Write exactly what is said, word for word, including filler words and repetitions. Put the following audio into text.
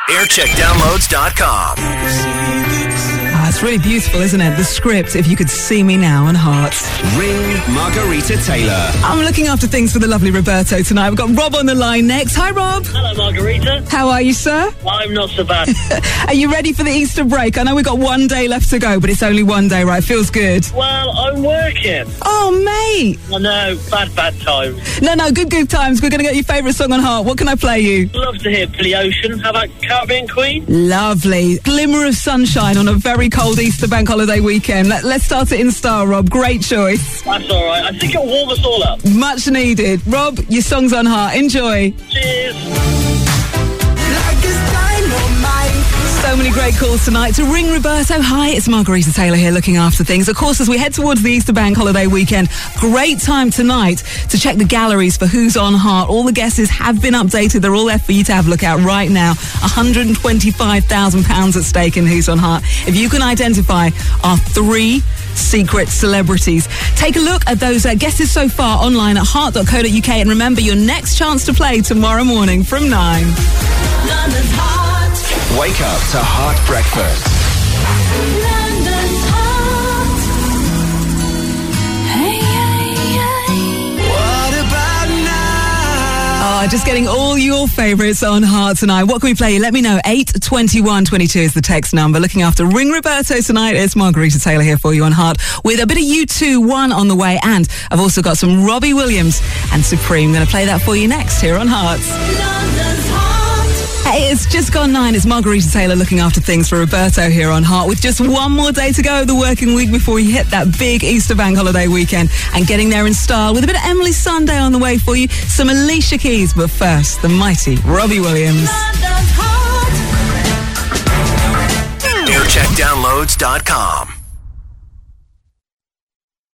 aircheck downloads dot com. Ah, it's really beautiful, isn't it? The script, If You Could See Me Now, and Hearts. Ring Margarita Taylor. I'm looking after things for the lovely Roberto tonight. We've got Rob on the line next. Hi, Rob. Hello, Margarita. How are you, sir? I'm not so bad. Are you ready for the Easter break? I know we've got one day left to go, but it's only one day, right? Feels good. Well, I'm working. Oh, mate. I know, bad, bad times. No, no, good, good times. We're going to get your favourite song on heart. What can I play you? Love to hear Billy Ocean. How about Caribbean Queen? Lovely. Glimmer of sunshine on a very cold Easter bank holiday weekend. Let, let's start it in style, Rob. Great choice. That's all right. I think it'll warm us all up. Much needed. Rob, your song's on heart. Enjoy. Cheers. So many great calls tonight to ring Roberto. Hi, it's Margarita Taylor here looking after things. Of course, as we head towards the Easter bank holiday weekend, great time tonight to check the galleries for Who's on Heart. All the guesses have been updated. They're all there for you to have a look at right now. one hundred twenty-five thousand pounds at stake in Who's on Heart. If you can identify our three secret celebrities, take a look at those uh, guesses so far online at heart dot co dot uk, and remember your next chance to play tomorrow morning from nine. London's Heart. Wake up to Heart Breakfast. London's Heart. Hey, hey, hey. What about now? Oh, just getting all your favourites on Heart tonight. What can we play you? Let me know. eight twenty-one twenty-two is the text number. Looking after Ring Roberto tonight. It's Margarita Taylor here for you on Heart with a bit of U two one on the way. And I've also got some Robbie Williams and Supreme. Going to play that for you next here on Heart. London's Heart. Hey, it's just gone nine. It's Margarita Taylor looking after things for Roberto here on Heart with just one more day to go of the working week before we hit that big Easter bank holiday weekend, and getting there in style with a bit of Emily Sunday on the way for you, some Alicia Keys, but first, the mighty Robbie Williams. London's Heart. aircheck downloads dot com.